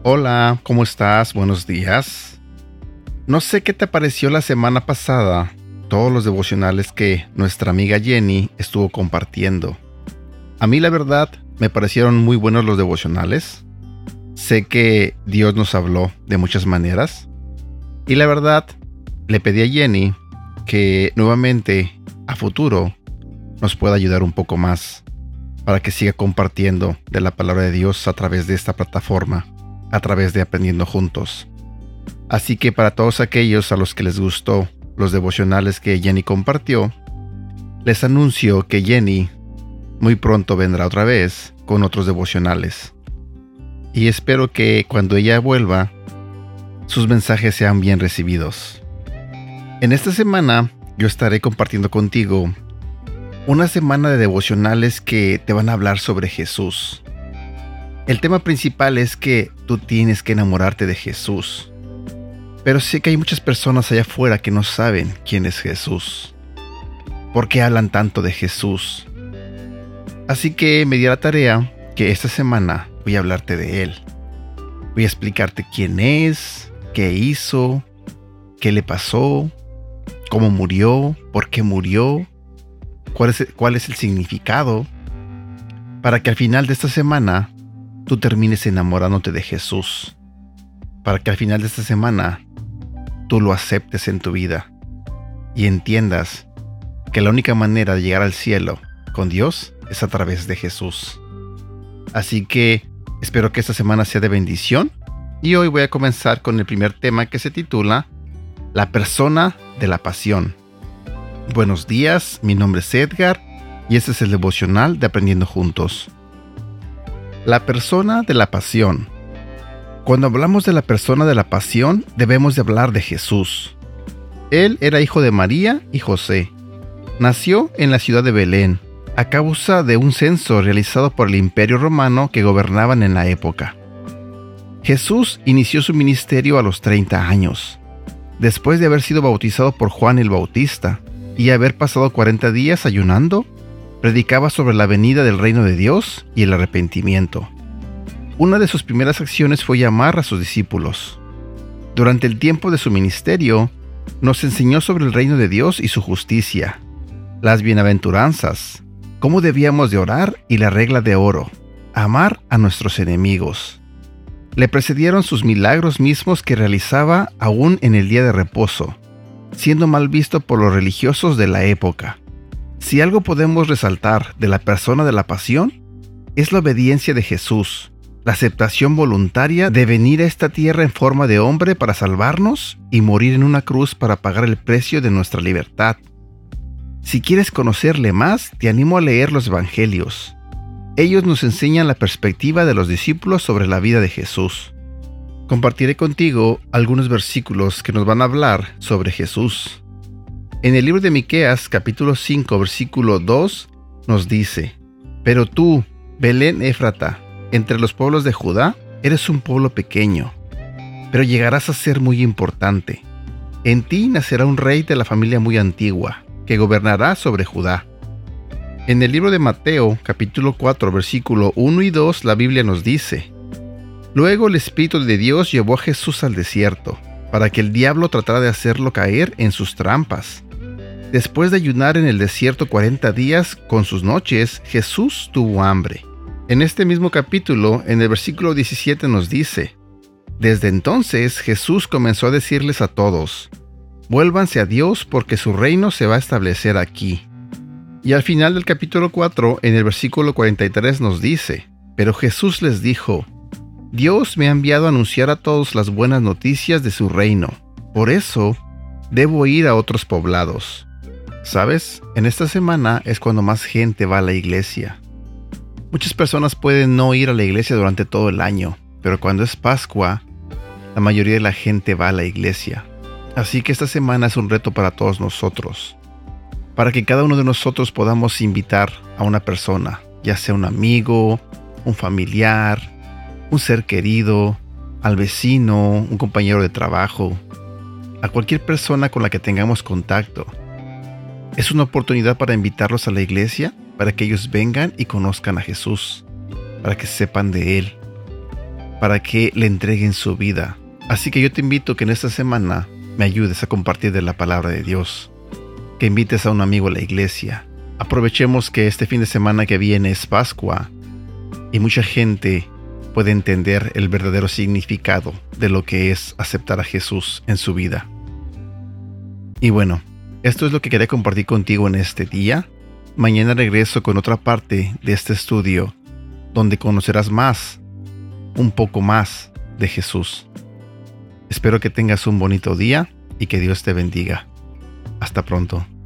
Hola, ¿cómo estás? Buenos días. No sé qué te pareció la semana pasada, todos los devocionales que nuestra amiga Jenny estuvo compartiendo. A mí la verdad me parecieron muy buenos los devocionales. Sé que Dios nos habló de muchas maneras. Y la verdad, le pedí a Jenny que nuevamente, a futuro, nos pueda ayudar un poco más para que siga compartiendo de la palabra de Dios a través de esta plataforma, a través de Aprendiendo Juntos. Así que para todos aquellos a los que les gustó los devocionales que Jenny compartió, les anuncio que Jenny muy pronto vendrá otra vez con otros devocionales. Y espero que cuando ella vuelva, sus mensajes sean bien recibidos. En esta semana yo estaré compartiendo contigo una semana de devocionales que te van a hablar sobre Jesús. El tema principal es que tú tienes que enamorarte de Jesús. Pero sé que hay muchas personas allá afuera que no saben quién es Jesús. ¿Por qué hablan tanto de Jesús? Así que me di a la tarea que esta semana voy a hablarte de Él. Voy a explicarte quién es, qué hizo, qué le pasó, cómo murió, por qué murió, cuál es el significado, para que al final de esta semana tú termines enamorándote de Jesús, para que al final de esta semana tú lo aceptes en tu vida y entiendas que la única manera de llegar al cielo con Dios es a través de Jesús. Así que espero que esta semana sea de bendición y hoy voy a comenzar con el primer tema que se titula La persona de la pasión. Buenos días, mi nombre es Edgar y este es el devocional de Aprendiendo Juntos. La persona de la pasión. Cuando hablamos de la persona de la pasión, debemos de hablar de Jesús. Él era hijo de María y José. Nació en la ciudad de Belén, a causa de un censo realizado por el Imperio Romano que gobernaban en la época. Jesús inició su ministerio a los 30 años, después de haber sido bautizado por Juan el Bautista y haber pasado 40 días ayunando. Predicaba sobre la venida del reino de Dios y el arrepentimiento. Una de sus primeras acciones fue llamar a sus discípulos. Durante el tiempo de su ministerio, nos enseñó sobre el reino de Dios y su justicia, las bienaventuranzas, cómo debíamos de orar y la regla de oro, amar a nuestros enemigos. Le precedieron sus milagros mismos que realizaba aún en el día de reposo, siendo mal visto por los religiosos de la época. Si algo podemos resaltar de la persona de la pasión, es la obediencia de Jesús, la aceptación voluntaria de venir a esta tierra en forma de hombre para salvarnos y morir en una cruz para pagar el precio de nuestra libertad. Si quieres conocerle más, te animo a leer los Evangelios. Ellos nos enseñan la perspectiva de los discípulos sobre la vida de Jesús. Compartiré contigo algunos versículos que nos van a hablar sobre Jesús. En el libro de Miqueas, capítulo 5, versículo 2, nos dice: Pero tú, Belén Éfrata, entre los pueblos de Judá, eres un pueblo pequeño, pero llegarás a ser muy importante. En ti nacerá un rey de la familia muy antigua, que gobernará sobre Judá. En el libro de Mateo, capítulo 4, versículo 1 y 2, la Biblia nos dice: Luego el Espíritu de Dios llevó a Jesús al desierto, para que el diablo tratara de hacerlo caer en sus trampas. Después de ayunar en el desierto 40 días con sus noches, Jesús tuvo hambre. En este mismo capítulo, en el versículo 17 nos dice: Desde entonces Jesús comenzó a decirles a todos: Vuélvanse a Dios porque su reino se va a establecer aquí. Y al final del capítulo 4, en el versículo 43 nos dice: Pero Jesús les dijo: Dios me ha enviado a anunciar a todos las buenas noticias de su reino. Por eso, debo ir a otros poblados. ¿Sabes? En esta semana es cuando más gente va a la iglesia. Muchas personas pueden no ir a la iglesia durante todo el año, pero cuando es Pascua, la mayoría de la gente va a la iglesia. Así que esta semana es un reto para todos nosotros, para que cada uno de nosotros podamos invitar a una persona, ya sea un amigo, un familiar, un ser querido, al vecino, un compañero de trabajo, a cualquier persona con la que tengamos contacto. Es una oportunidad para invitarlos a la iglesia, para que ellos vengan y conozcan a Jesús, para que sepan de Él. para que le entreguen su vida. Así que yo te invito que en esta semana me ayudes a compartir de la palabra de Dios, que invites a un amigo a la iglesia. Aprovechemos que este fin de semana que viene es Pascua y mucha gente puede entender el verdadero significado de lo que es aceptar a Jesús en su vida. Y bueno, esto es lo que quería compartir contigo en este día. Mañana regreso con otra parte de este estudio donde conocerás más, un poco más de Jesús. Espero que tengas un bonito día y que Dios te bendiga. Hasta pronto.